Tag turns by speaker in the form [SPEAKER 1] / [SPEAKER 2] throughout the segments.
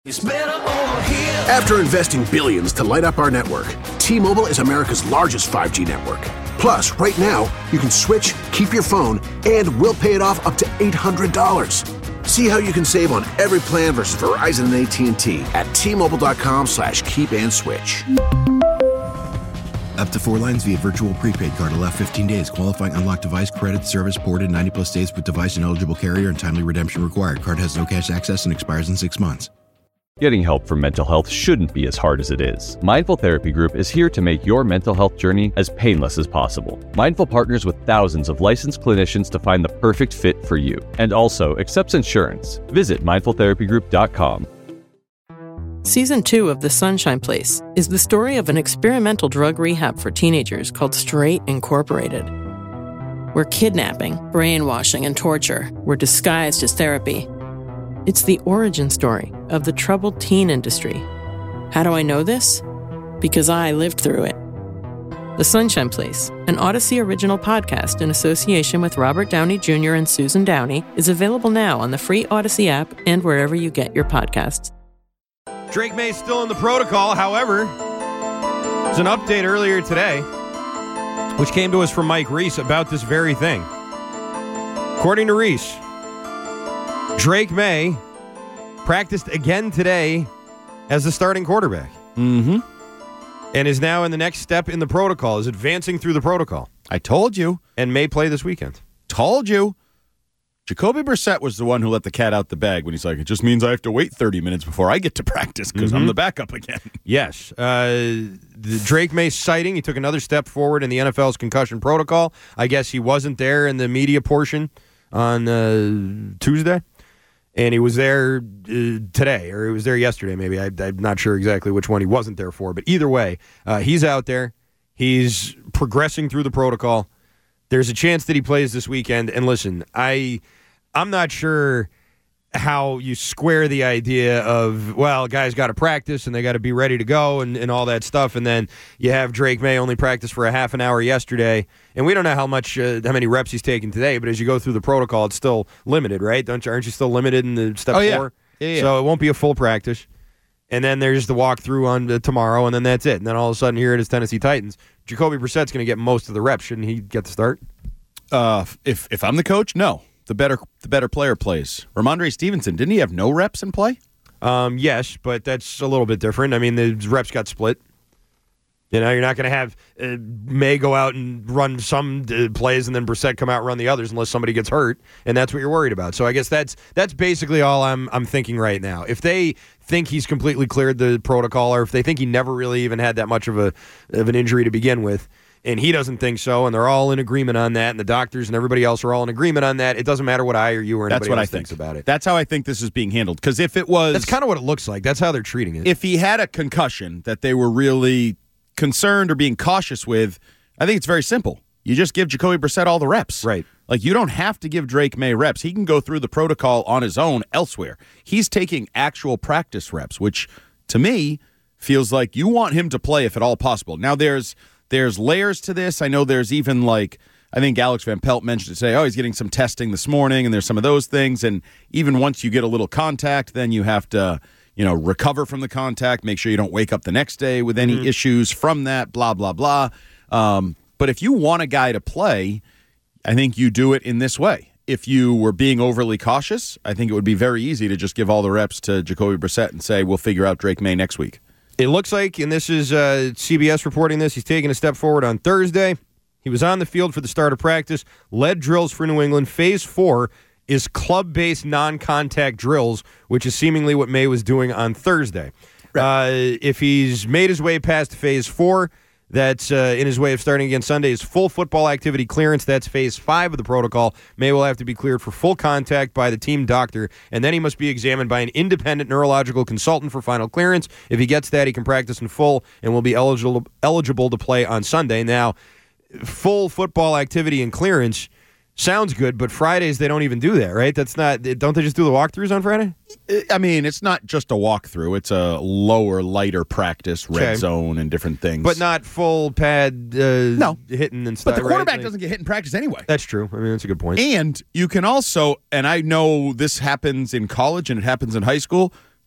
[SPEAKER 1] After investing billions to light up our network, T-Mobile is America's largest 5G network. Plus, right now, you can switch, keep your phone, and we'll pay it off up to $800. See how you can save on every plan versus Verizon and AT&T at T-Mobile.com/keep-and-switch.
[SPEAKER 2] Up to 4 lines via virtual prepaid card. Allow 15 days. Qualifying unlocked device credit service ported 90-plus days with device and eligible carrier and timely redemption required. Card has no cash access and expires in 6 months.
[SPEAKER 3] Getting help for mental health shouldn't be as hard as it is. Mindful Therapy Group is here to make your mental health journey as painless as possible. Mindful partners with thousands of licensed clinicians to find the perfect fit for you, and also accepts insurance. Visit mindfultherapygroup.com.
[SPEAKER 4] Season 2 of The Sunshine Place is the story of an experimental drug rehab for teenagers called Straight Incorporated, where kidnapping, brainwashing, and torture were disguised as therapy. It's the origin story of the troubled teen industry. How do I know this? Because I lived through it. The Sunshine Place, an Odyssey original podcast in association with Robert Downey Jr. and Susan Downey, is available now on the free Odyssey app and wherever you get your podcasts.
[SPEAKER 5] Drake May still in the protocol. However, there's an update earlier today, which came to us from Mike Reese about this very thing. According to Reese, Drake May practiced again today as the starting quarterback.
[SPEAKER 6] Mm-hmm.
[SPEAKER 5] And is now in the next step in the protocol, is advancing through the protocol.
[SPEAKER 6] I told you.
[SPEAKER 5] And may play this weekend.
[SPEAKER 6] Told you. Jacoby Brissett was the one who let the cat out the bag when he's like, it just means I have to wait 30 minutes before I get to practice because I'm the backup again.
[SPEAKER 5] Yes. The Drake May sighting, he took another step forward in the NFL's concussion protocol. I guess he wasn't there in the media portion on Tuesday. And he was there today, or he was there yesterday maybe. I'm not sure exactly which one he wasn't there for. But either way, he's out there. He's progressing through the protocol. There's a chance that he plays this weekend. And listen, I'm not sure how you square the idea of, well, guys got to practice and they got to be ready to go and all that stuff. And then you have Drake May only practice for a half an hour yesterday. And we don't know how many reps he's taken today, but as you go through the protocol, it's still limited, right? Aren't you still limited in the step 4?
[SPEAKER 6] Yeah.
[SPEAKER 5] So it won't be a full practice. And then there's the walkthrough on tomorrow, and then that's it. And then all of a sudden here it is Tennessee Titans. Jacoby Brissett's going to get most of the reps. Shouldn't he get the start?
[SPEAKER 6] If I'm the coach, no. The better player plays. Ramondre Stevenson, didn't he have no reps in play?
[SPEAKER 5] Yes, but that's a little bit different. I mean, the reps got split. You know, you're not going to have May go out and run some plays and then Brissett come out and run the others unless somebody gets hurt, and that's what you're worried about. So I guess that's basically all I'm thinking right now. If they think he's completely cleared the protocol, or if they think he never really even had that much of an injury to begin with, and he doesn't think so, and they're all in agreement on that, and the doctors and everybody else are all in agreement on that, it doesn't matter what I or you or anybody else thinks about it.
[SPEAKER 6] That's how I think this is being handled. Because if it was...
[SPEAKER 5] That's kind of what it looks like. That's how they're treating it.
[SPEAKER 6] If he had a concussion that they were really concerned or being cautious with, I think it's very simple. You just give Jacoby Brissett all the reps.
[SPEAKER 5] Right.
[SPEAKER 6] Like, you don't have to give Drake May reps. He can go through the protocol on his own elsewhere. He's taking actual practice reps, which, to me, feels like you want him to play if at all possible. Now, there's layers to this. I know there's even, like, I think Alex Van Pelt mentioned it today, he's getting some testing this morning, and there's some of those things. And even once you get a little contact, then you have to, recover from the contact, make sure you don't wake up the next day with any issues from that, blah, blah, blah. But if you want a guy to play, I think you do it in this way. If you were being overly cautious, I think it would be very easy to just give all the reps to Jacoby Brissett and say, we'll figure out Drake May next week.
[SPEAKER 5] It looks like, and this is CBS reporting this, he's taking a step forward on Thursday. He was on the field for the start of practice, led drills for New England. Phase 4 is club-based non-contact drills, which is seemingly what May was doing on Thursday. Right. If he's made his way past Phase 4, that's in his way of starting again Sunday, is full football activity clearance. That's Phase 5 of the protocol. May will have to be cleared for full contact by the team doctor, and then he must be examined by an independent neurological consultant for final clearance. If he gets that, he can practice in full and will be eligible to play on Sunday. Now, full football activity and clearance sounds good, but Fridays they don't even do that, right? That's not. Don't they just do the walkthroughs on Friday?
[SPEAKER 6] I mean, it's not just a walkthrough. It's a lower, lighter practice, red zone, and different things.
[SPEAKER 5] But not full pad hitting and stuff.
[SPEAKER 6] But the quarterback doesn't get hit in practice anyway.
[SPEAKER 5] That's true. I mean, that's a good point.
[SPEAKER 6] And you can also, and I know this happens in college and it happens in high school,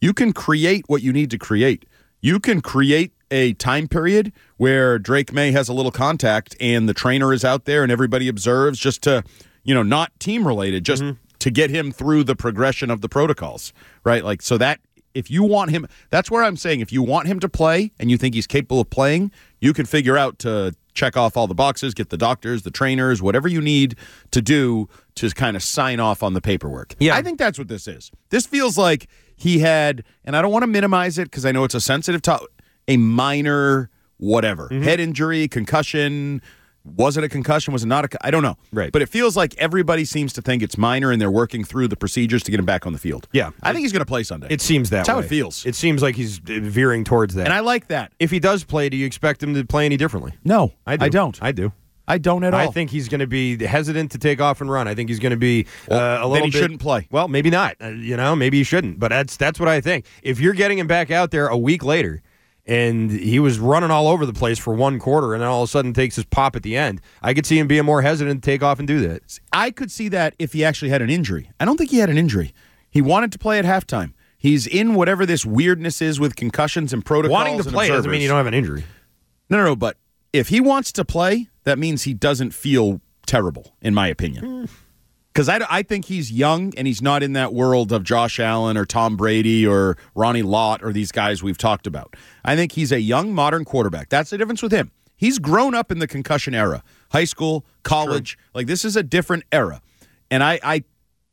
[SPEAKER 6] You can create what you need to create. You can create a time period where Drake May has a little contact and the trainer is out there and everybody observes just to, not team related, just to get him through the progression of the protocols, right? Like, so that if you want him, that's where I'm saying if you want him to play and you think he's capable of playing, you can figure out to check off all the boxes, get the doctors, the trainers, whatever you need to do to kind of sign off on the paperwork. Yeah. I think that's what this is. This feels like he had, and I don't want to minimize it because I know it's a sensitive topic, a minor whatever. Head injury, concussion. Was it a concussion? Was it not I don't know.
[SPEAKER 5] Right.
[SPEAKER 6] But it feels like everybody seems to think it's minor and they're working through the procedures to get him back on the field.
[SPEAKER 5] Yeah.
[SPEAKER 6] I think he's going to play Sunday.
[SPEAKER 5] It seems that
[SPEAKER 6] That's
[SPEAKER 5] way.
[SPEAKER 6] how it feels.
[SPEAKER 5] It seems like he's veering towards that.
[SPEAKER 6] And I like that.
[SPEAKER 5] If he does play, do you expect him to play any differently?
[SPEAKER 6] No,
[SPEAKER 5] I
[SPEAKER 6] don't.
[SPEAKER 5] I do.
[SPEAKER 6] I don't at all.
[SPEAKER 5] I think he's going to be hesitant to take off and run. I think he's going to be a little
[SPEAKER 6] then he
[SPEAKER 5] bit,
[SPEAKER 6] shouldn't play.
[SPEAKER 5] Well, maybe not. Maybe he shouldn't. But that's what I think. If you're getting him back out there a week later, and he was running all over the place for one quarter, and then all of a sudden takes his pop at the end, I could see him being more hesitant to take off and do that.
[SPEAKER 6] I could see that if he actually had an injury. I don't think he had an injury. He wanted to play at halftime. He's in whatever this weirdness is with concussions and protocols.
[SPEAKER 5] Wanting to play doesn't mean you don't have an injury.
[SPEAKER 6] No, but if he wants to play, that means he doesn't feel terrible, in my opinion. Because I think he's young and he's not in that world of Josh Allen or Tom Brady or Ronnie Lott or these guys we've talked about. I think he's a young, modern quarterback. That's the difference with him. He's grown up in the concussion era. High school, college. True. Like, this is a different era. And I,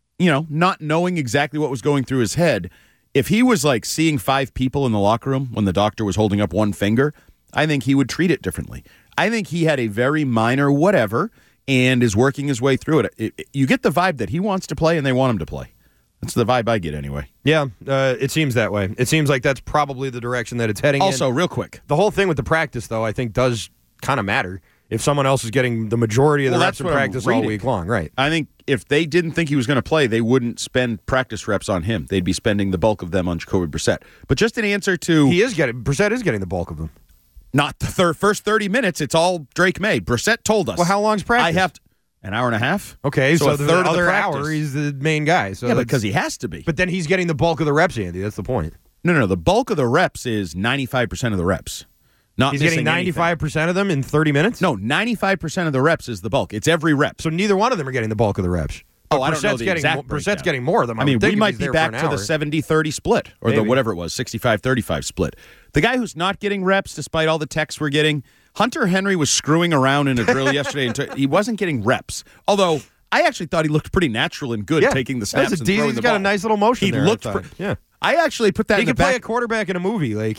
[SPEAKER 6] not knowing exactly what was going through his head, if he was, like, seeing 5 people in the locker room when the doctor was holding up one finger, I think he would treat it differently. I think he had a very minor whatever and is working his way through it. You get the vibe that he wants to play and they want him to play. That's the vibe I get anyway.
[SPEAKER 5] Yeah, it seems that way. It seems like that's probably the direction that it's heading
[SPEAKER 6] Also,
[SPEAKER 5] in.
[SPEAKER 6] real quick.
[SPEAKER 5] The whole thing with the practice, though, I think does kind of matter. If someone else is getting the majority of the reps in practice all week long, right.
[SPEAKER 6] I think if they didn't think he was going to play, they wouldn't spend practice reps on him. They'd be spending the bulk of them on Jacoby Brissett. But just an answer to...
[SPEAKER 5] Brissett is getting the bulk of them.
[SPEAKER 6] Not the first 30 minutes. It's all Drake May. Brissett told us.
[SPEAKER 5] Well, how long's practice?
[SPEAKER 6] An hour and a half.
[SPEAKER 5] Okay, so
[SPEAKER 6] a
[SPEAKER 5] the
[SPEAKER 6] third
[SPEAKER 5] other
[SPEAKER 6] of the
[SPEAKER 5] hour, he's the main guy. So
[SPEAKER 6] yeah, because he has to be.
[SPEAKER 5] But then he's getting the bulk of the reps, Andy. That's the point.
[SPEAKER 6] No. The bulk of the reps is 95% of the reps. Not
[SPEAKER 5] he's getting 95% of them in 30 minutes?
[SPEAKER 6] No, 95% of the reps is the bulk. It's every rep.
[SPEAKER 5] So neither one of them are getting the bulk of the reps.
[SPEAKER 6] Oh, I don't know the exact
[SPEAKER 5] Brissett's getting more of them.
[SPEAKER 6] I mean, we might be back to the 70-30 split, or the whatever it was, 65-35 split. The guy who's not getting reps, despite all the texts we're getting, Hunter Henry was screwing around in a drill yesterday, and he wasn't getting reps. Although I actually thought he looked pretty natural and good taking the snaps and throwing the ball.
[SPEAKER 5] He's got a nice little motion
[SPEAKER 6] he
[SPEAKER 5] there.
[SPEAKER 6] Looked I actually put that in the back.
[SPEAKER 5] He could play a quarterback in a movie, much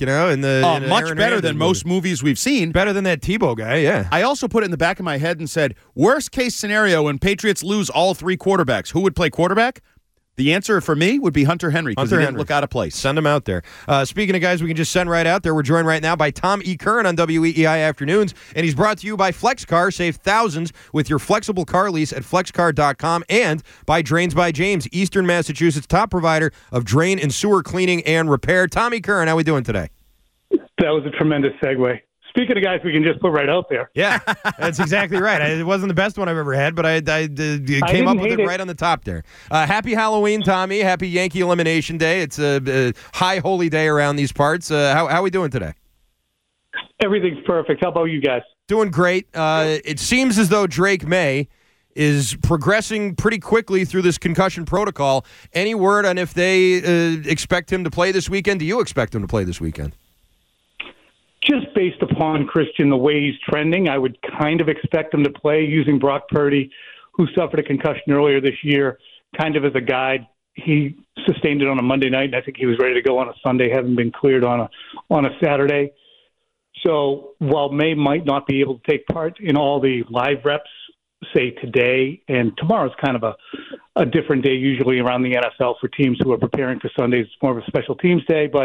[SPEAKER 6] better than most movies we've seen.
[SPEAKER 5] Better than that Tebow guy, yeah.
[SPEAKER 6] I also put it in the back of my head and said, worst case scenario when Patriots lose all 3 quarterbacks, who would play quarterback? The answer for me would be Hunter Henry because he didn't look out of place.
[SPEAKER 5] Send him out there. Speaking of guys we can just send right out there, we're joined right now by Tom E. Curran on WEEI Afternoons, and he's brought to you by FlexCar. Save thousands with your flexible car lease at flexcar.com, and by Drains by James, Eastern Massachusetts' top provider of drain and sewer cleaning and repair. Tom E. Curran, how we doing today?
[SPEAKER 7] That was a tremendous segue. Speaking of guys we can just put right out there.
[SPEAKER 5] Yeah, that's exactly right. It wasn't the best one I've ever had, but I came up with it right on the top there. Happy Halloween, Tommy. Happy Yankee Elimination Day. It's a high holy day around these parts. How are we doing today?
[SPEAKER 7] Everything's perfect. How about you guys?
[SPEAKER 5] Doing great. It seems as though Drake May is progressing pretty quickly through this concussion protocol. Any word on if they expect him to play this weekend? Do you expect him to play this weekend?
[SPEAKER 7] Just based upon, Christian, the way he's trending, I would kind of expect him to play using Brock Purdy, who suffered a concussion earlier this year, kind of as a guide. He sustained it on a Monday night, and I think he was ready to go on a Sunday, having been cleared on a Saturday. So while May might not be able to take part in all the live reps, say today, and tomorrow's kind of a different day usually around the NFL for teams who are preparing for Sundays. It's more of a special teams day, but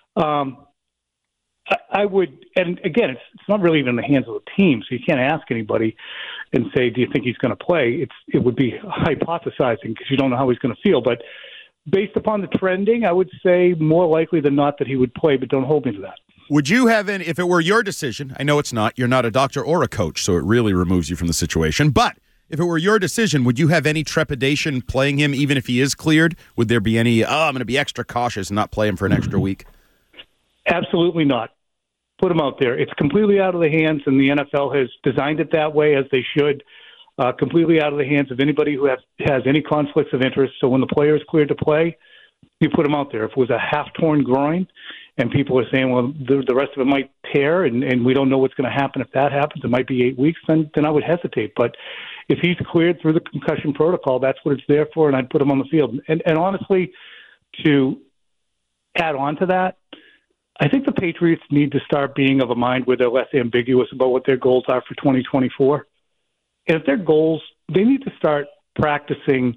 [SPEAKER 7] I would, and again, it's not really even in the hands of the team, so you can't ask anybody and say, do you think he's going to play? It would be hypothesizing because you don't know how he's going to feel. But based upon the trending, I would say more likely than not that he would play, but don't hold me to that.
[SPEAKER 6] Would you have if it were your decision, I know it's not, you're not a doctor or a coach, so it really removes you from the situation, but if it were your decision, would you have any trepidation playing him even if he is cleared? Would there be any, I'm going to be extra cautious and not play him for an extra week?
[SPEAKER 7] Absolutely not. Put him out there. It's completely out of the hands, and the NFL has designed it that way, as they should. Completely out of the hands of anybody who has any conflicts of interest. So when the player is cleared to play, you put him out there. If it was a half-torn groin and people are saying, well, the rest of it might tear and we don't know what's going to happen if that happens, it might be 8 weeks, then I would hesitate. But if he's cleared through the concussion protocol, that's what it's there for, and I'd put him on the field. And honestly, to add on to that, I think the Patriots need to start being of a mind where they're less ambiguous about what their goals are for 2024. And if their goals, they need to start practicing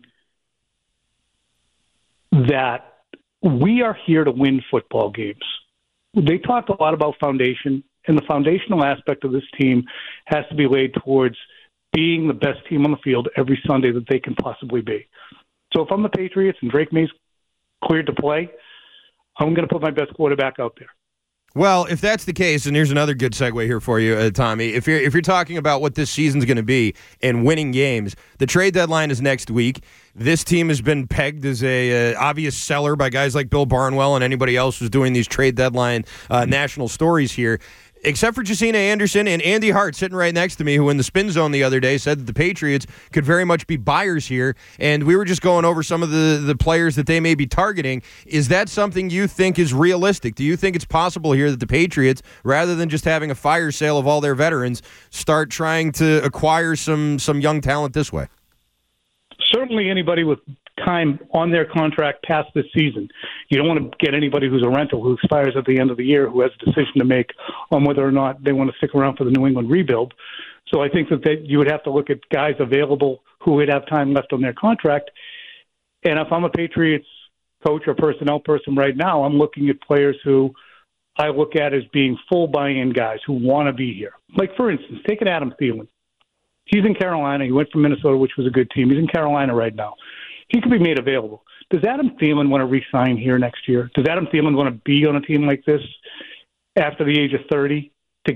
[SPEAKER 7] that we are here to win football games. They talked a lot about foundation, and the foundational aspect of this team has to be laid towards being the best team on the field every Sunday that they can possibly be. So if I'm the Patriots and Drake May's cleared to play, I'm going to put my best quarterback out there.
[SPEAKER 5] Well, if that's the case, and here's another good segue here for you, Tommy. If you're talking about what this season's going to be and winning games, the trade deadline is next week. This team has been pegged as a obvious seller by guys like Bill Barnwell and anybody else who's doing these trade deadline national stories here. Except for Jacina Anderson and Andy Hart sitting right next to me, who in the Spin Zone the other day said that the Patriots could very much be buyers here. And we were just going over some of the players that they may be targeting. Is that something you think is realistic? Do you think it's possible here that the Patriots, rather than just having a fire sale of all their veterans, start trying to acquire some young talent this way?
[SPEAKER 7] Certainly anybody with time on their contract past this season. You don't want to get anybody who's a rental who expires at the end of the year who has a decision to make on whether or not they want to stick around for the New England rebuild. So I think that you would have to look at guys available who would have time left on their contract. And if I'm a Patriots coach or personnel person right now, I'm looking at players who I look at as being full buy-in guys who want to be here. Like, for instance, take an Adam Thielen. He's in Carolina. He went from Minnesota, which was a good team. He's in Carolina right now. He could be made available. Does Adam Thielen want to re-sign here next year? Does Adam Thielen want to be on a team like this after the age of 30 to,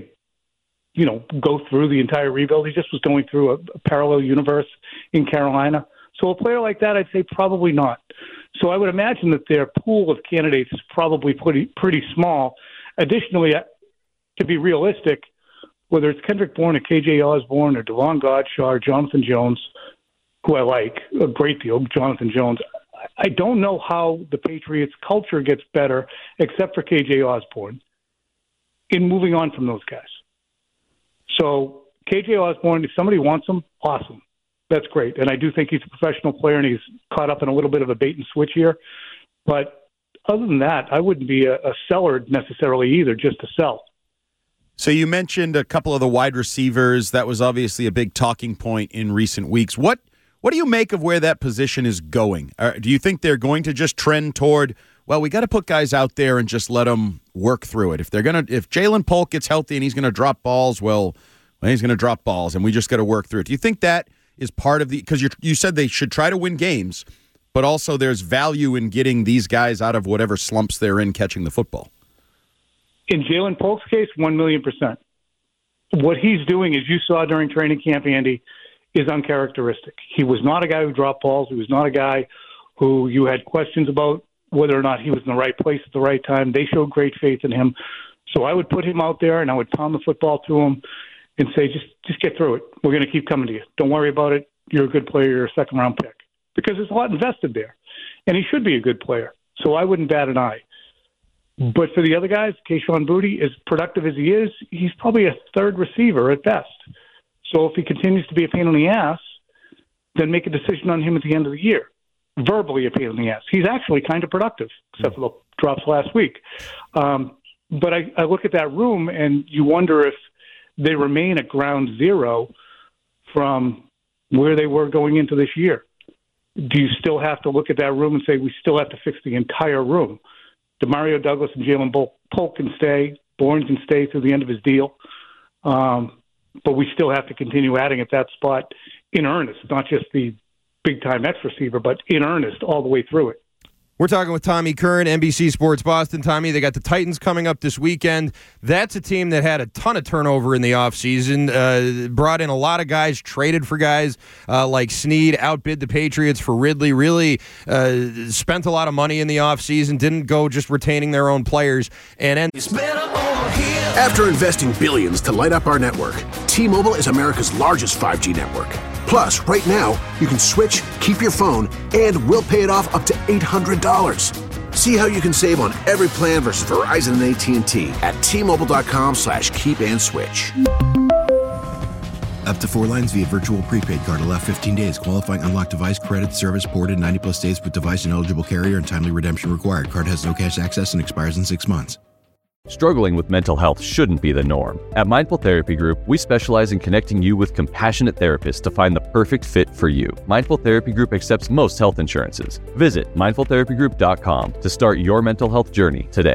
[SPEAKER 7] go through the entire rebuild? He just was going through a parallel universe in Carolina. So a player like that, I'd say probably not. So I would imagine that their pool of candidates is probably pretty small. Additionally, to be realistic, whether it's Kendrick Bourne or KJ Osborne or Devon Godshaw or Jonathan Jones, who I like a great deal, Jonathan Jones, I don't know how the Patriots' culture gets better, except for KJ Osborne, in moving on from those guys. So KJ Osborne, if somebody wants him, awesome. That's great. And I do think he's a professional player, and he's caught up in a little bit of a bait and switch here. But other than that, I wouldn't be a seller necessarily either, just to sell.
[SPEAKER 6] So you mentioned a couple of the wide receivers. That was obviously a big talking point in recent weeks. What do you make of where that position is going? Do you think they're going to just trend toward, well, we got to put guys out there and just let them work through it? If Jalen Polk gets healthy and he's going to drop balls, well, he's going to drop balls, and we just got to work through it. Do you think that is part of the – because you said they should try to win games, but also there's value in getting these guys out of whatever slumps they're in catching the football?
[SPEAKER 7] In Jalen Polk's case, 1,000,000%. What he's doing, as you saw during training camp, Andy, is uncharacteristic. He was not a guy who dropped balls. He was not a guy who you had questions about whether or not he was in the right place at the right time. They showed great faith in him. So I would put him out there, and I would pound the football to him and say, just get through it. We're going to keep coming to you. Don't worry about it. You're a good player. You're a second-round pick. Because there's a lot invested there. And he should be a good player. So I wouldn't bat an eye. But for the other guys, Kayshon Boutte, as productive as he is, he's probably a third receiver at best. So if he continues to be a pain in the ass, then make a decision on him at the end of the year. Verbally a pain in the ass. He's actually kind of productive, except for the drops last week. But I look at that room, and you wonder if they remain at ground zero from where they were going into this year. Do you still have to look at that room and say, we still have to fix the entire room? Demario Douglas and Jalen Polk can stay. Bourne can stay through the end of his deal. But we still have to continue adding at that spot in earnest, not just the big-time X receiver, but in earnest all the way through it.
[SPEAKER 5] We're talking with Tommy Curran, NBC Sports Boston. Tommy, they got the Titans coming up this weekend. That's a team that had a ton of turnover in the offseason, brought in a lot of guys, traded for guys like Snead, outbid the Patriots for Ridley, really spent a lot of money in the offseason, didn't go just retaining their own players.
[SPEAKER 1] After investing billions to light up our network, T-Mobile is America's largest 5G network. Plus, right now, you can switch, keep your phone, and we'll pay it off up to $800. See how you can save on every plan versus Verizon and AT&T at T-Mobile.com/keep-and-switch.
[SPEAKER 2] Up to 4 lines via virtual prepaid card. Allow 15 days. Qualifying unlocked device credit service ported 90-plus days with device and eligible carrier and timely redemption required. Card has no cash access and expires in 6 months.
[SPEAKER 3] Struggling with mental health shouldn't be the norm. At Mindful Therapy Group, we specialize in connecting you with compassionate therapists to find the perfect fit for you. Mindful Therapy Group accepts most health insurances. Visit mindfultherapygroup.com to start your mental health journey today.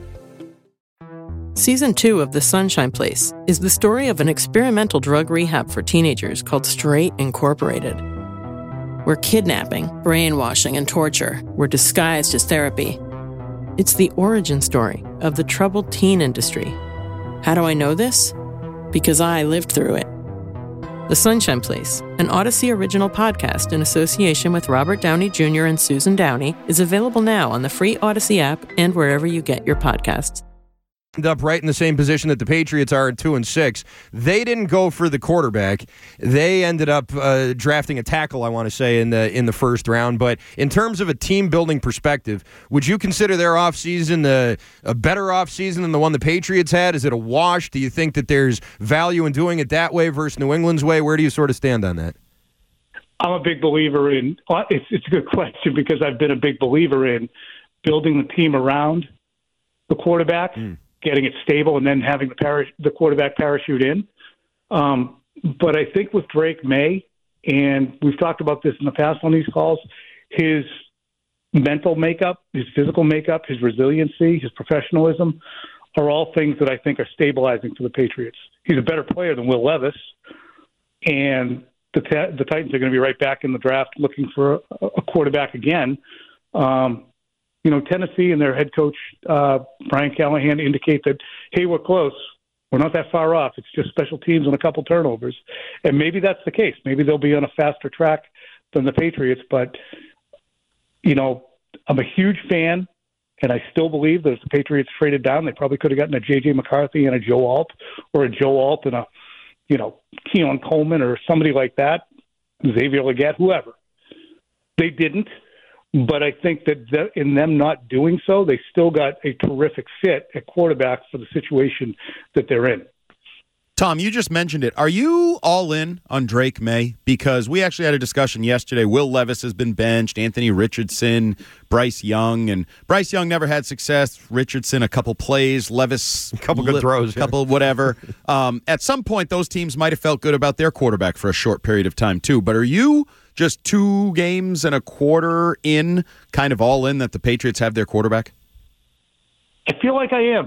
[SPEAKER 4] Season 2 of The Sunshine Place is the story of an experimental drug rehab for teenagers called Straight Incorporated, where kidnapping, brainwashing, and torture were disguised as therapy. It's the origin story of the troubled teen industry. How do I know this? Because I lived through it. The Sunshine Place, an Odyssey original podcast in association with Robert Downey Jr. and Susan Downey, is available now on the free Odyssey app and wherever you get your podcasts.
[SPEAKER 5] Up right in the same position that the Patriots are at 2-6. They didn't go for the quarterback. They ended up drafting a tackle, I want to say, in the first round. But in terms of a team building perspective, would you consider their offseason a better offseason than the one the Patriots had? Is it a wash? Do you think that there's value in doing it that way versus New England's way? Where do you sort of stand on that?
[SPEAKER 7] I'm a big believer in it's a good question because I've been a big believer in building the team around the quarterback. Getting it stable, and then having the quarterback parachute in. But I think with Drake May, and we've talked about this in the past on these calls, his mental makeup, his physical makeup, his resiliency, his professionalism are all things that I think are stabilizing for the Patriots. He's a better player than Will Levis, and the Titans are going to be right back in the draft looking for a quarterback again. Tennessee and their head coach, Brian Callahan, indicate that, hey, we're close. We're not that far off. It's just special teams and a couple turnovers. And maybe that's the case. Maybe they'll be on a faster track than the Patriots. But, I'm a huge fan, and I still believe that if the Patriots traded down, they probably could have gotten a J.J. McCarthy and a Joe Alt, or a Joe Alt and a, Keon Coleman or somebody like that, Xavier Legette, whoever. They didn't. But I think that in them not doing so, they still got a terrific fit at quarterback for the situation that they're in.
[SPEAKER 6] Tom, you just mentioned it. Are you all in on Drake May? Because we actually had a discussion yesterday. Will Levis has been benched, Anthony Richardson, Bryce Young. And Bryce Young never had success. Richardson, a couple plays. Levis,
[SPEAKER 5] a couple good throws.
[SPEAKER 6] A couple whatever. At some point, those teams might have felt good about their quarterback for a short period of time, too. But are you just 2 games and a quarter in, kind of all in that the Patriots have their quarterback?
[SPEAKER 7] I feel like I am.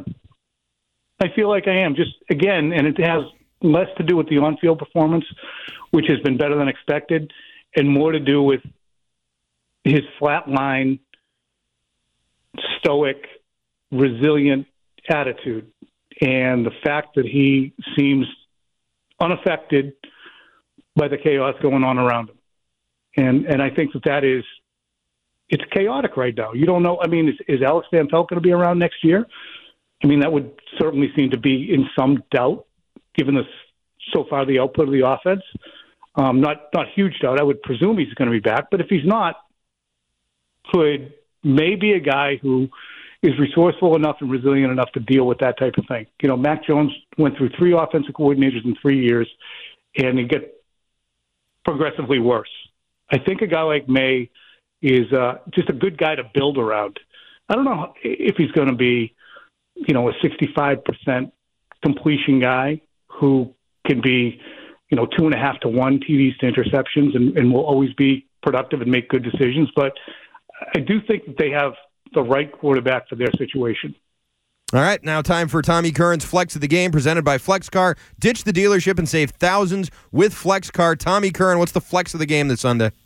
[SPEAKER 7] Just, again, and it has less to do with the on-field performance, which has been better than expected, and more to do with his flatline, stoic, resilient attitude, and the fact that he seems unaffected by the chaos going on around him. And I think it's chaotic right now. You don't know. I mean, is Alex Van Pelt going to be around next year? I mean, that would certainly seem to be in some doubt, given so far the output of the offense. Not huge doubt. I would presume he's going to be back. But if he's not, could maybe a guy who is resourceful enough and resilient enough to deal with that type of thing. Mac Jones went through 3 offensive coordinators in 3 years, and it get progressively worse. I think a guy like May is just a good guy to build around. I don't know if he's going to be, a 65% completion guy who can be, 2.5 to 1 TDs to interceptions and will always be productive and make good decisions. But I do think that they have the right quarterback for their situation.
[SPEAKER 5] All right, now time for Tommy Curran's Flex of the Game, presented by FlexCar. Ditch the dealership and save thousands with FlexCar. Tommy Curran, what's the Flex of the Game this Sunday?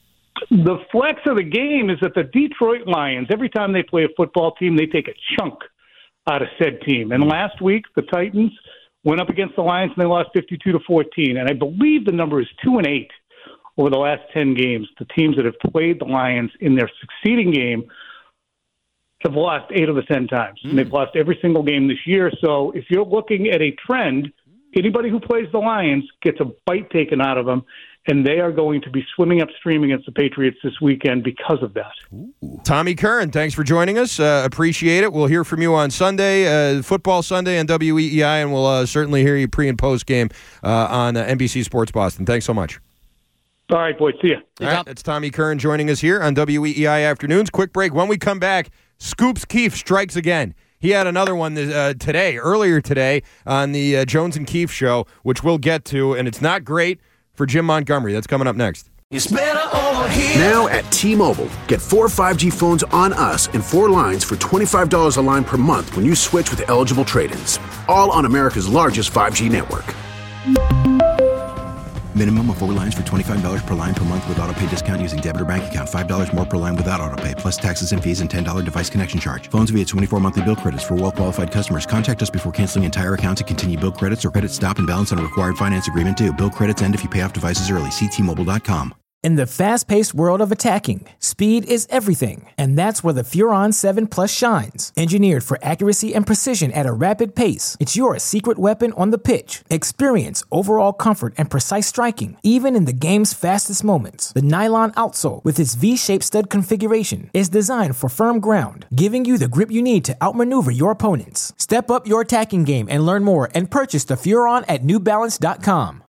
[SPEAKER 7] The flex of the game is that the Detroit Lions, every time they play a football team, they take a chunk out of said team. And last week, the Titans went up against the Lions and they lost 52-14. And I believe the number is 2-8 over the last 10 games. The teams that have played the Lions in their succeeding game have lost 8 of the 10 times. And they've lost every single game this year. So if you're looking at a trend, anybody who plays the Lions gets a bite taken out of them, and they are going to be swimming upstream against the Patriots this weekend because of that.
[SPEAKER 5] Tommy Curran, thanks for joining us. Appreciate it. We'll hear from you on Sunday, Football Sunday on WEEI, and we'll certainly hear you pre- and post-game on NBC Sports Boston. Thanks so much.
[SPEAKER 7] All right, boys. See ya.
[SPEAKER 5] All right, that's Tommy Curran joining us here on WEEI Afternoons. Quick break. When we come back, Scoops Keefe strikes again. He had another one earlier today on the Jones and Keefe show, which we'll get to, and it's not great for Jim Montgomery. That's coming up next.
[SPEAKER 1] Now at T-Mobile, get 4 5G phones on us and 4 lines for $25 a line per month when you switch with eligible trade-ins. All on America's largest 5G network.
[SPEAKER 2] Minimum of 4 lines for $25 per line per month with autopay discount using debit or bank account. $5 more per line without autopay, plus taxes and fees and $10 device connection charge. Phones via 24 monthly bill credits for well-qualified customers. Contact us before canceling entire account to continue bill credits or credit stop and balance on a required finance agreement due. Bill credits end if you pay off devices early. See T-Mobile.com.
[SPEAKER 8] In the fast-paced world of attacking, speed is everything, and that's where the Furon 7 Plus shines. Engineered for accuracy and precision at a rapid pace, it's your secret weapon on the pitch. Experience overall comfort and precise striking, even in the game's fastest moments. The nylon outsole, with its V-shaped stud configuration, is designed for firm ground, giving you the grip you need to outmaneuver your opponents. Step up your attacking game and learn more and purchase the Furon at NewBalance.com.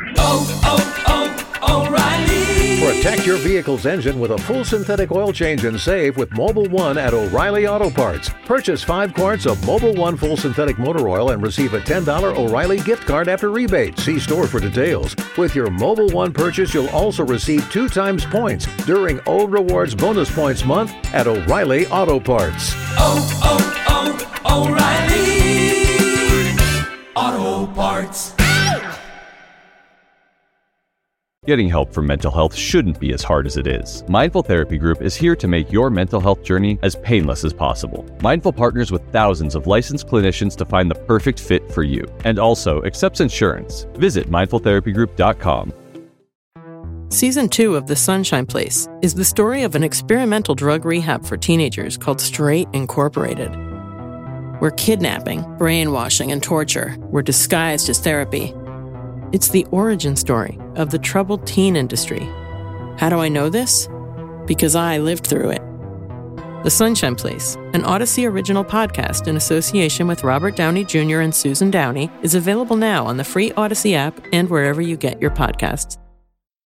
[SPEAKER 9] O'Reilly. Protect your vehicle's engine with a full synthetic oil change and save with Mobil 1 at O'Reilly Auto Parts. Purchase 5 quarts of Mobil 1 full synthetic motor oil and receive a $10 O'Reilly gift card after rebate. See store for details. With your Mobil 1 purchase, you'll also receive 2 times points during O Rewards Bonus Points Month at O'Reilly Auto Parts.
[SPEAKER 10] O'Reilly Auto Parts.
[SPEAKER 3] Getting help for mental health shouldn't be as hard as it is. Mindful Therapy Group is here to make your mental health journey as painless as possible. Mindful partners with thousands of licensed clinicians to find the perfect fit for you, and also accepts insurance. Visit mindfultherapygroup.com.
[SPEAKER 4] Season 2 of The Sunshine Place is the story of an experimental drug rehab for teenagers called Straight Incorporated, where kidnapping, brainwashing, and torture were disguised as therapy. It's the origin story of the troubled teen industry. How do I know this? Because I lived through it. The Sunshine Place, an Odyssey original podcast in association with Robert Downey Jr. and Susan Downey, is available now on the free Odyssey app and wherever you get your podcasts.